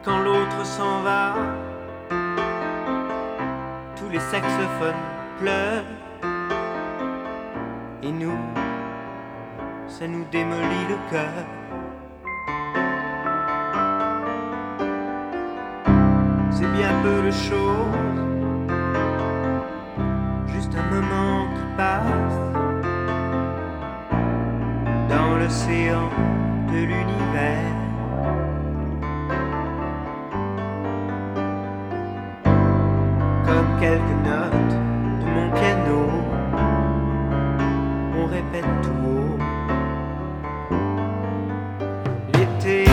quand l'autre s'en va, tous les saxophones pleurent. Et nous, ça nous démolit le cœur. C'est bien peu de choses, juste un moment qui passe dans l'océan de l'univers. Comme quelques notes de mon piano, on répète tout haut. L'été,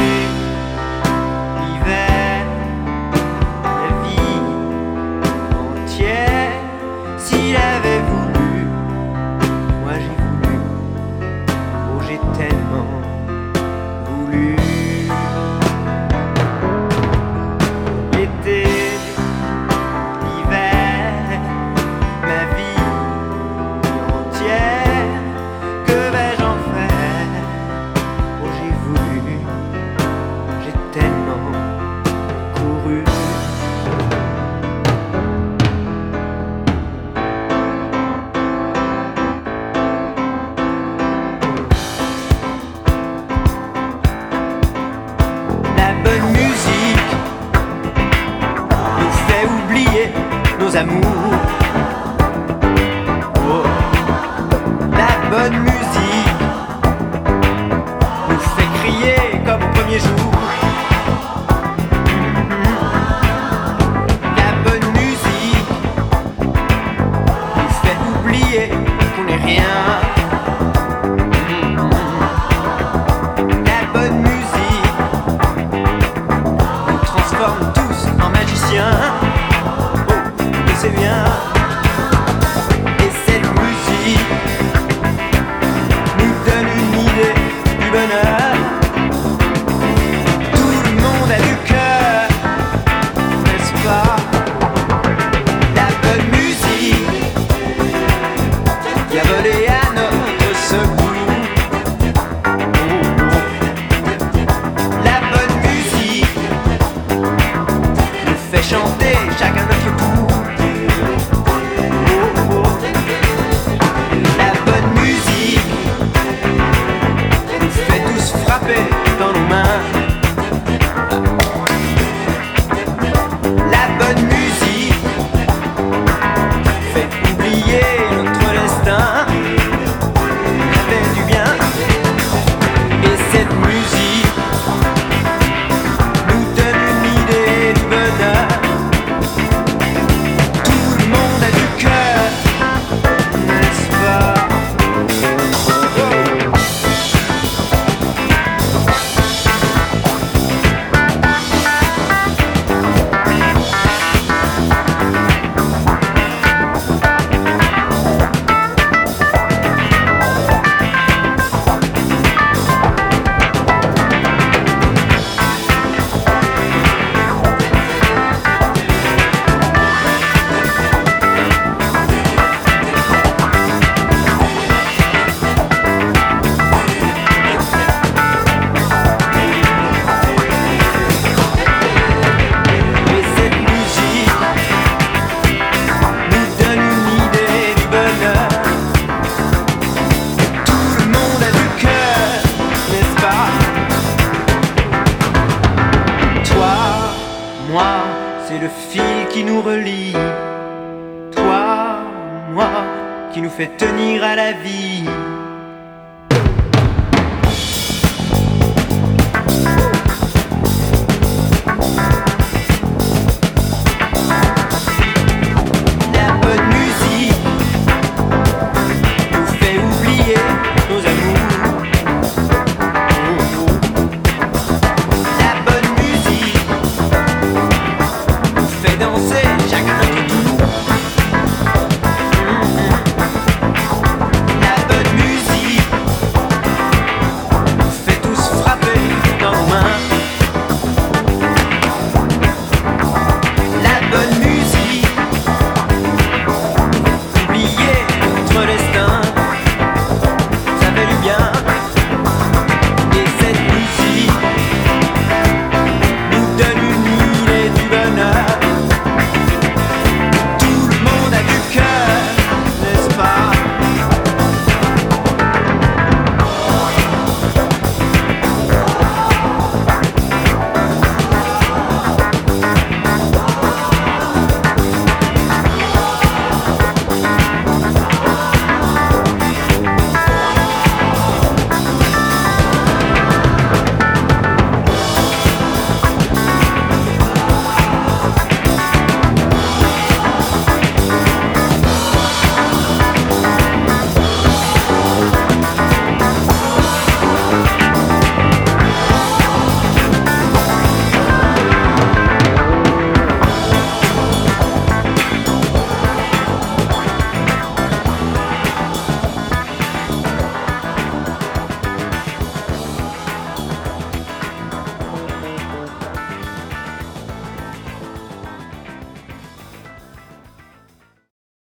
l'hiver, la vie entière. S'il avait voulu, moi j'ai voulu. Oh, j'ai tellement voulu. L'été, l'hiver, ma vie entière. Que vais-je en faire? Oh, j'ai voulu, j'ai tellement couru. La bonne musique nous fait oublier nos amours. Oh. La bonne musique nous fait crier comme au premier jour. La bonne musique nous fait oublier qu'on n'est rien. La bonne musique nous transforme tous en magiciens. Oh, et c'est bien. Et cette musique nous donne une idée du bonheur. Tout le monde a du cœur, n'est-ce pas? La bonne musique qui a volé à notre secours. La bonne musique nous fait chanter chacun notre tour. La bonne musique nous fait tous frapper dans nos mains. La bonne musique fait oublier notre destin. Ça fait du bien. Et cette musique nous donne une idée du bonheur. Tout le monde a du cœur, n'est-ce pas? Et cette musique nous donne une idée du bonheur. Tout le monde a du cœur, n'est-ce pas? Toi, moi, c'est le fil qui nous relie. Toi, moi, qui nous fait tenir à la vie.